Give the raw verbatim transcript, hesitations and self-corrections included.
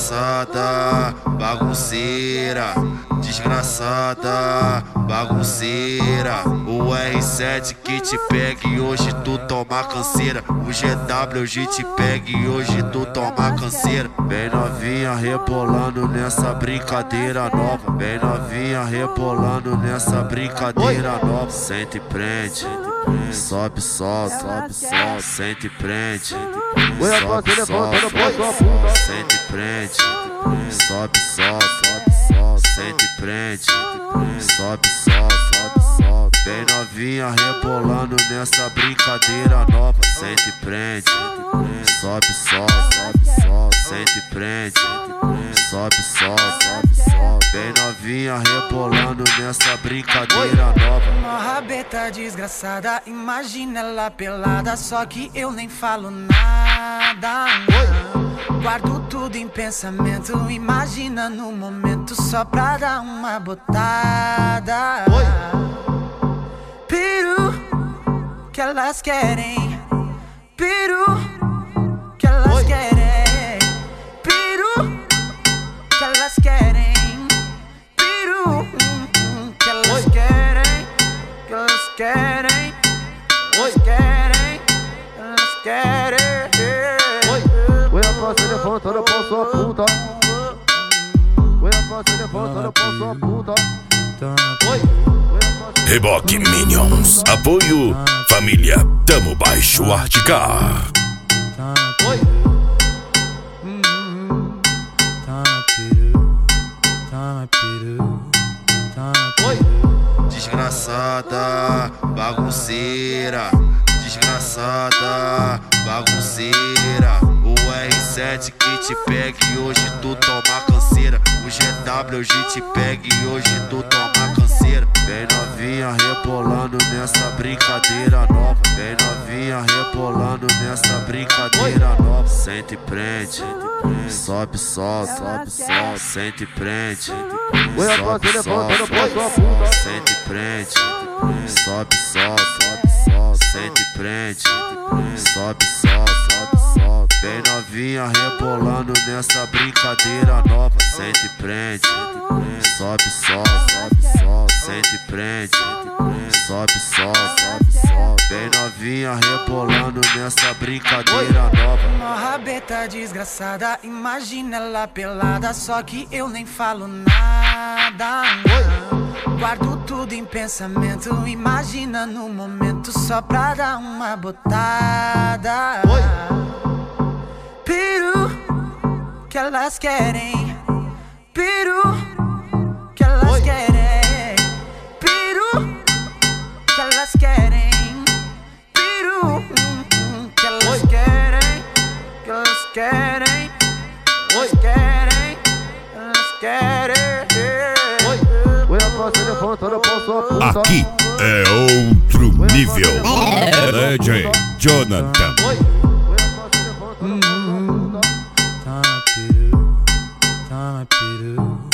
Desgraçada, bagunceira, desgraçada, bagunceira. O R sete que te pega e hoje tu toma canseira. O G W hoje te pega e hoje tu toma canseira. Bem novinha rebolando nessa brincadeira nova. Bem novinha rebolando nessa brincadeira nova. Sente e prende, sobe, solta, sobe, solta, sente e prende, sobe, solta, sente e prende, sobe, solta, sente e prende, sobe, solta, sobe, solta. Bem novinha rebolando nessa brincadeira nova. Sente e prende, sobe, solta, sobe, solta, sente e prende, sobe, solta, sobe, solta. Bem novinha rebolando nessa brincadeira nova. Uma rabeta desgraçada, imagina ela pelada, só que eu nem falo nada. Guardo tudo em pensamento, imagina no momento só pra dar uma botada. Peru que elas querem, peru que elas querem, peru que elas querem, peru que elas querem, que elas querem, elas querem, elas querem. Oi, a próxima levanta, olha pra sua puta. Oi, a próxima levanta, olha pra sua puta. Oi. Reboque Minions, apoio família Tamo Baixo Articar. Oi. Oi. Desgraçada, bagunceira, desgraçada, bagunceira. O R sete que te pega e hoje tu toma canseira. O G W hoje te pega e hoje tu toma canseira. Bem novinha rebolando nessa brincadeira nova. Bem novinha rebolando nessa brincadeira nova. Sente e prende, sobe, solta, sobe, solta, sente e prende, sobe, solta, sente e prende, sobe, solta, sobe, solta, sente e prende, sobe, solta, sobe, solta. Bem novinha rebolando nessa brincadeira nova. Sente e prende, sobe, solta, sobe, solta, sente e prende, sobe, solta, sobe, solta. Bem novinha rebolando nessa brincadeira nova. Uma rabeta desgraçada, imagina ela pelada, só que eu nem falo nada. Guardo tudo em pensamento, imagina no momento só pra dar uma botada. Peru que elas querem, peru que elas querem, peru que elas querem, peru que elas querem, que elas querem, elas querem, elas querem. Oi, a próxima levanta, olha pra sua puta. Aqui é outro nível. D J Jonathan. Oi. Oi, a próxima levanta, olha pra sua puta. Tama peru, tama peru.